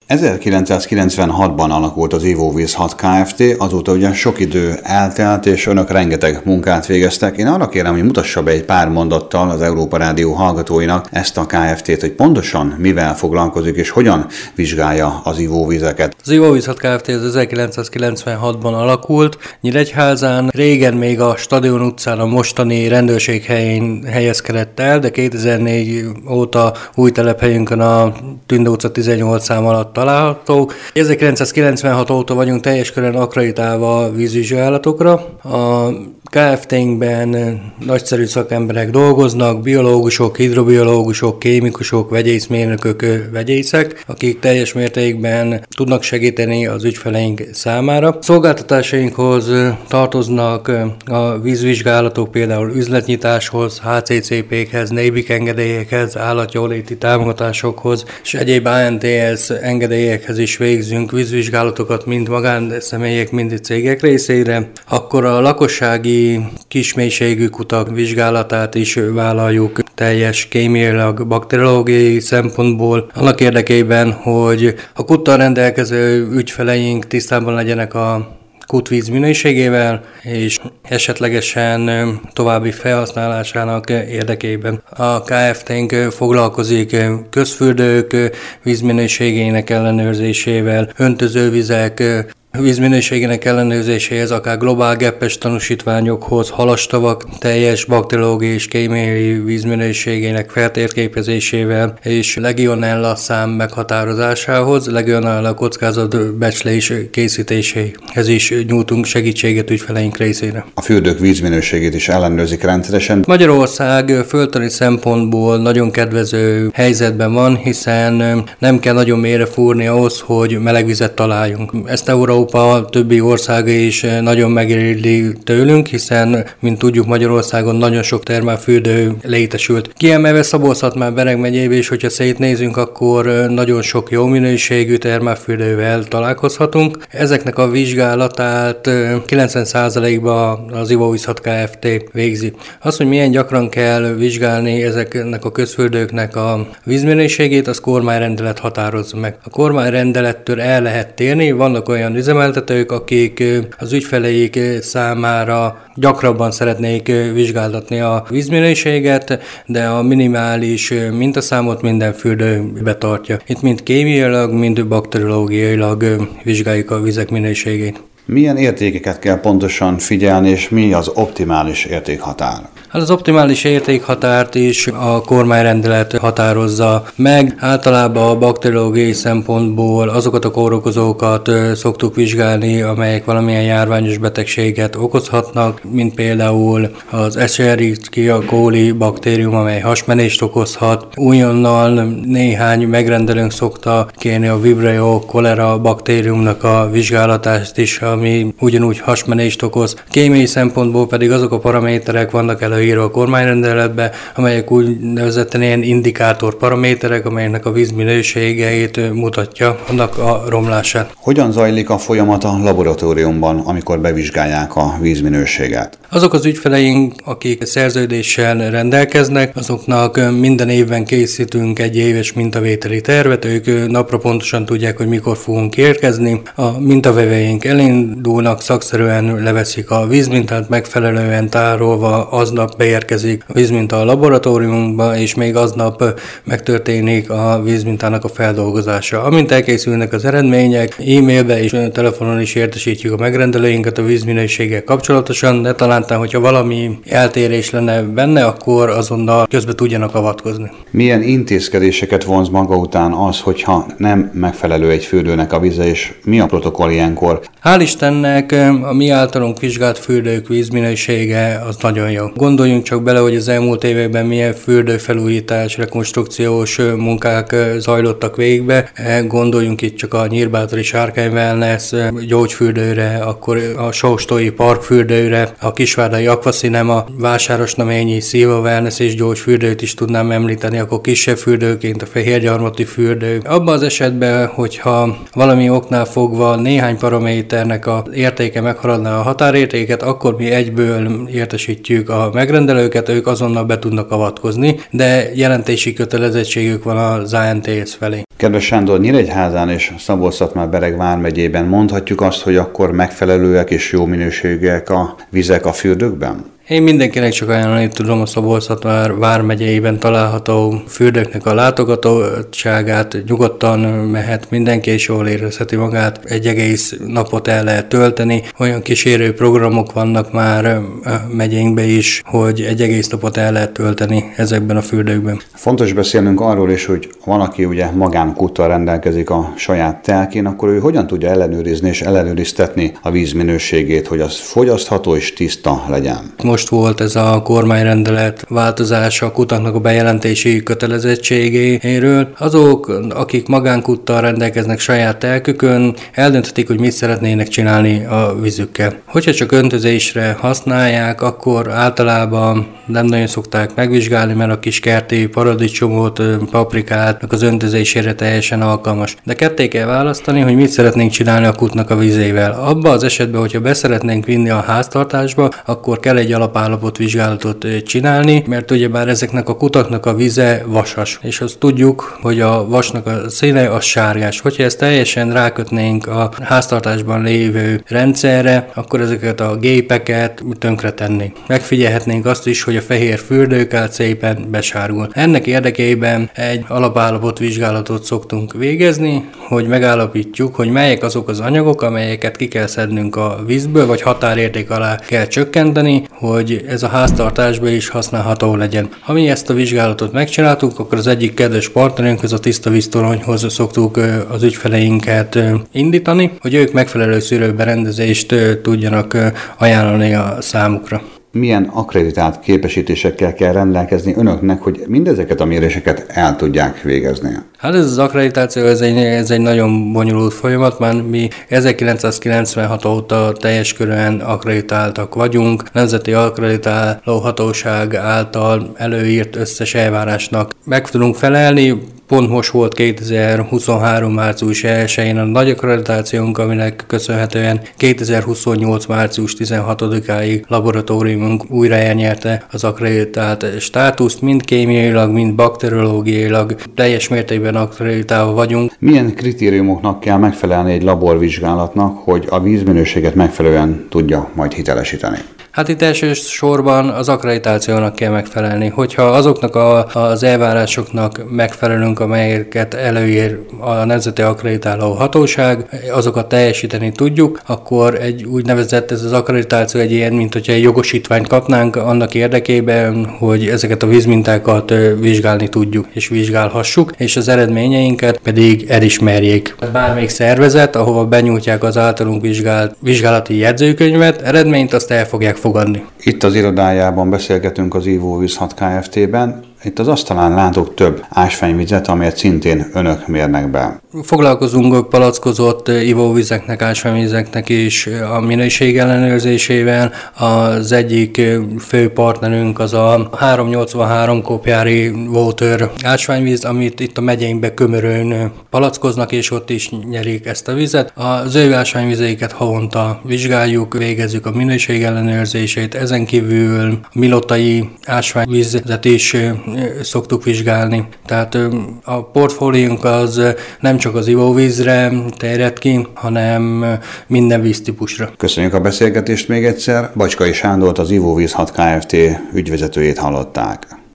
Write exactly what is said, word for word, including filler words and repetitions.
ezerkilencszázkilencvenhatban alakult az Ivóvíz hat Kft., azóta ugyan sok idő eltelt, és önök rengeteg munkát végeztek. Én arra kérem, hogy mutassa be egy pár mondattal az Európa Rádió hallgatóinak ezt a Kft-t, hogy pontosan mivel foglalkozik, és hogyan vizsgálja az ivóvizeket. Az Ivóvíz hat Kft. Az ezerkilencszázkilencvenhatban alakult Nyíregyházán. Régen még a Stadion utcán, a mostani rendőrség helyén helyezkedett el, de kétezer-négy óta új telephelyünkön a Tünde utca tizennyolc szám alatt található. ezerkilencszázkilencvenhat óta vagyunk teljes körön akkreditálva vízvizsgálatokra. A Kft-nkben nagyszerű szakemberek dolgoznak, biológusok, hidrobiológusok, kémikusok, vegyészmérnökök, vegyészek, akik teljes mértékben tudnak segíteni az ügyfeleink számára. Szolgáltatásainkhoz tartoznak a vízvizsgálatok, például üzletnyitáshoz, há cé cé pékhez, nébik engedélyekhez, állatjóléti támogatásokhoz, és egyéb á en té es engedélyekhez is végzünk vízvizsgálatokat, mind magánszemélyek, mind cégek részére. Akkor a lakossági kismélységű kutak vizsgálatát is vállaljuk teljes kémiailag, bakteriológiai szempontból, annak érdekében, hogy a kuttal rendelkező ügyfeleink tisztában legyenek a kútvíz minőségével, és esetlegesen további felhasználásának érdekében. A Kft-nk foglalkozik közfürdők vízminőségének ellenőrzésével, öntözővizek vízminőségének ellenőrzéséhez, akár globál geppes tanúsítványokhoz, halastavak teljes bakteriológiai és kémiai vízminőségének feltérképezésével és legionella szám meghatározásához, legionella kockázatbecslés készítéséhez is nyújtunk segítséget ügyfeleink részére. A fürdők vízminőségét is ellenőrzik rendszeresen. Magyarország földtani szempontból nagyon kedvező helyzetben van, hiszen nem kell nagyon mélyre fúrni ahhoz, hogy melegvizet találjunk. Ezt Európa többi országa is nagyon megérdemli tőlünk, hiszen, mint tudjuk, Magyarországon nagyon sok termálfürdő létesült. Kiemelve Szabolcs-Szatmár Bereg megyébe is, hogyha szétnézünk, akkor nagyon sok jó minőségű termálfürdővel találkozhatunk. Ezeknek a vizsgálatát kilencven százalékban az Ivóvíz hat Kft. Végzi. Az, hogy milyen gyakran kell vizsgálni ezeknek a közfürdőknek a vízminőségét, az kormányrendelet határozza meg. A kormányrendelettől el lehet térni, vannak olyan üzemeltetők, akik az ügyfeleik számára gyakrabban szeretnék vizsgáltatni a vízminőséget, de a minimális mintaszámot minden fürdő betartja. Itt mind kémiailag, mind bakteriológiailag vizsgáljuk a vizek minőségét. Milyen értékeket kell pontosan figyelni, és mi az optimális értékhatár? Hát az optimális értékhatárt is a kormányrendelet határozza meg. Általában a bakteriológiai szempontból azokat a kórokozókat szoktuk vizsgálni, amelyek valamilyen járványos betegséget okozhatnak, mint például az Escherichia coli baktérium, amely hasmenést okozhat. Újonnal néhány megrendelőnk szokta kérni a Vibrio cholera baktériumnak a vizsgálatást is, ami ugyanúgy hasmenést okoz. Kémiai szempontból pedig azok a paraméterek vannak elő írva a kormányrendeletbe, amelyek úgynevezetten ilyen indikátor paraméterek, amelynek a víz minőségeit mutatja, annak a romlását. Hogyan zajlik a folyamat a laboratóriumban, amikor bevizsgálják a vízminőséget? Azok az ügyfeleink, akik szerződéssel rendelkeznek, azoknak minden évben készítünk egy éves mintavételi tervet, ők napra pontosan tudják, hogy mikor fogunk érkezni. A mintaveveink elindulnak, szakszerűen leveszik a vízmintát, megfelelően tárolva aznap beérkezik a vízminta a laboratóriumunkba, és még aznap megtörténik a vízmintának a feldolgozása. Amint elkészülnek az eredmények, e-mailbe és telefonon is értesítjük a megrendelőinket a vízminőséggel kapcsolatosan, de talán, hogyha valami eltérés lenne benne, akkor azonnal közbe tudjanak avatkozni. Milyen intézkedéseket vonz maga után az, hogyha nem megfelelő egy fürdőnek a víze, és mi a protokoll ilyenkor? Hál' Istennek a mi általunk vizsgált fürdők vízminősége az nagyon jó. Gondoljunk csak bele, hogy az elmúlt években milyen fürdőfelújítás, rekonstrukciós munkák zajlottak végbe. Gondoljunk itt csak a Nyírbátori Sárkány Wellness gyógyfürdőre, akkor a Sóstói Parkfürdőre, a Kisvárdai Aquacinema, Vásárosnaményi Szilva Wellness és gyógyfürdőt is tudnám említeni, akkor kisebb fürdőként a Fehérgyarmati fürdő. Abban az esetben, hogyha valami oknál fogva néhány paraméternek az értéke meghaladná a határértéket, akkor mi egyből értesítjük a megrendelőket, ők azonnal be tudnak avatkozni, de jelentési kötelezettségük van az á en té es felé. Kedves Sándor, Nyíregyházán és Szabolcs-Szatmár-Bereg vármegyében mondhatjuk azt, hogy akkor megfelelőek és jó minőségűek a vizek a fürdőkben? Én mindenkinek csak ajánlani tudom a Szabolcs-Szatmár vármegyeiben található fürdőknek a látogatottságát, nyugodtan mehet mindenki, és jól érezheti magát. Egy egész napot el lehet tölteni. Olyan kísérő programok vannak már a megyénkben is, hogy egy egész napot el lehet tölteni ezekben a fürdőkben. Fontos beszélnünk arról is, hogy valaki ugye magánkúttal rendelkezik a saját telkén, akkor ő hogyan tudja ellenőrizni és ellenőriztetni a víz minőségét, hogy az fogyasztható és tiszta legyen. Most volt ez a kormányrendelet változása a kutaknak a bejelentési kötelezettségéről. Azok, akik magánkúttal rendelkeznek saját telkükön, eldönthetik, hogy mit szeretnének csinálni a vízükkel. Hogyha csak öntözésre használják, akkor általában nem nagyon szokták megvizsgálni, mert a kis kerti paradicsomot, paprikát az öntözésére teljesen alkalmas. De ketté kell választani, hogy mit szeretnénk csinálni a kútnak a vízével. Abban az esetben, hogyha beszeretnénk vinni a háztartásba, akkor kell egy alapállapotvizsgálatot csinálni, mert ugyebár ezeknek a kutaknak a víze vasas, és azt tudjuk, hogy a vasnak a színe az sárgás. Hogyha ezt teljesen rákötnénk a háztartásban lévő rendszerre, akkor ezeket a gépeket tönkretennénk. Megfigyelhetnénk azt is, hogy a fehér fürdők át szépen besárgul. Ennek érdekében egy alapállapotvizsgálatot szoktunk végezni, hogy megállapítjuk, hogy melyek azok az anyagok, amelyeket ki kell szednünk a vízből, vagy határérték alá kell csökkenteni, hogy ez a háztartásban is használható legyen. Ha mi ezt a vizsgálatot megcsináltuk, akkor az egyik kedves partnerünkhöz, a Tiszta Víztoronyhoz szoktuk az ügyfeleinket indítani, hogy ők megfelelő szűrőberendezést tudjanak ajánlani a számukra. Milyen akkreditált képesítésekkel kell rendelkezni önöknek, hogy mindezeket a méréseket el tudják végezni? Hát ez az akkreditáció, ez egy, ez egy nagyon bonyolult folyamat, már mi ezerkilencszázkilencvenhat óta teljes körűen akkreditáltak vagyunk, Nemzeti Akkreditáló Hatóság által előírt összes elvárásnak meg tudunk felelni. Pont most volt kétezer-huszonhárom. március elsején a nagy akkreditációnk, aminek köszönhetően kétezer-huszonnyolc. március tizenhatodikáig laboratóriumunk újra elnyerte az akkreditált státuszt, mind kémiailag, mind bakteriológiailag teljes mértékben akkreditálva vagyunk. Milyen kritériumoknak kell megfelelni egy laborvizsgálatnak, hogy a vízminőséget megfelelően tudja majd hitelesíteni? Hát itt elsősorban az akkreditációnak kell megfelelni. Hogyha azoknak a, az elvárásoknak megfelelünk, amelyeket előír a Nemzeti Akkreditáló Hatóság, azokat teljesíteni tudjuk, akkor egy úgynevezett, ez az akkreditáció egy ilyen, mint hogyha egy jogosítványt kapnánk annak érdekében, hogy ezeket a vízmintákat vizsgálni tudjuk és vizsgálhassuk, és az eredményeinket pedig elismerjék. Bármelyik szervezet, ahova benyújtják az általunk vizsgált vizsgálati jegyzőkönyvet, eredményt azt el fogják fogadni. Itt az irodájában beszélgetünk az Ivóvíz hat Kft-ben. Itt az asztalán látok több ásványvizet, amelyet szintén önök mérnek be. Foglalkozunk palackozott ivóvizeknek, ásványvizeknek is a minőség ellenőrzésével. Az egyik fő partnerünk az a háromszáznyolcvanhárom Kopjári Water ásványvíz, amit itt a megyénkbe Kömörön palackoznak, és ott is nyerik ezt a vizet. Az ő ásványvizeiket havonta vizsgáljuk, végezzük a minőség ellenőrzését. Ezen kívül a milotai ásványvizet is szoktuk vizsgálni. Tehát a portfóliónk az nem csak az ivóvízre terjed ki, hanem minden víztípusra. Köszönjük a beszélgetést még egyszer. Bacskay Sándort, az Ivóvíz hat Kft. Ügyvezetőjét hallották.